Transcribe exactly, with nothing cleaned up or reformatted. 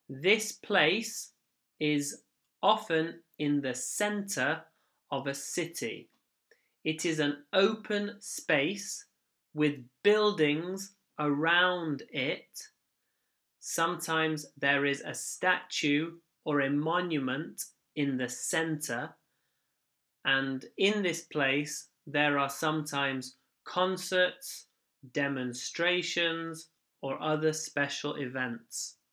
This place is often in the center of a city. It is an open space with buildings around it. Sometimes there is a statue or a monument in the center, and in this place there are sometimes concerts, demonstrations, or other special events.